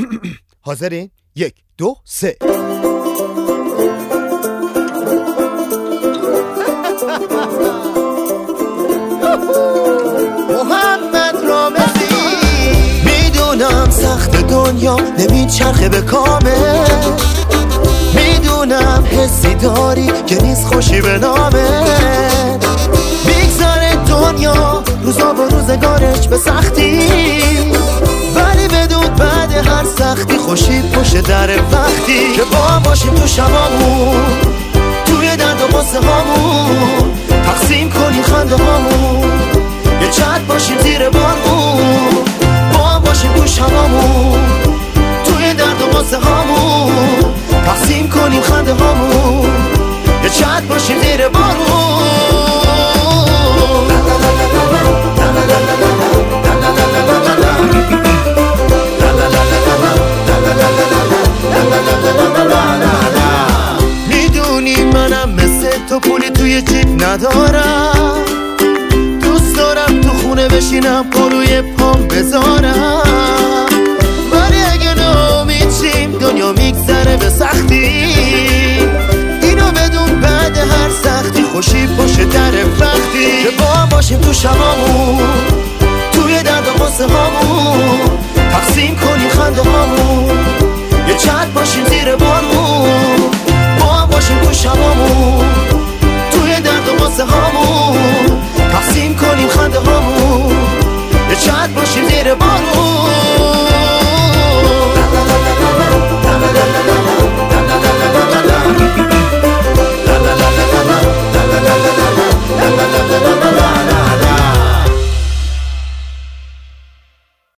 حاضرین؟ 1 2 3. محمد رامزی. میدونم سخت دنیا نمیچرخه به کامه، میدونم حسی داری که نیست خوشی به نامه، میگذره دنیا روزا با روزگارش به سختی، ولی بدون بعد هر سختی خوشی پشت در وقتی که با هم باشیم تو شبامون، توی درد و غصه هامون تقسیم کنیم خنده هامون، یه چت باشیم زیر بارمون، با هم باشیم تو شبامون، توی درد و غصه هامون تقسیم کنیم خنده هامون، یه چت باشیم زیر بارمون. میدونی منم مثل تو پولی توی جیب ندارم، دوست دارم تو خونه بشینم پا روی پام بذارم،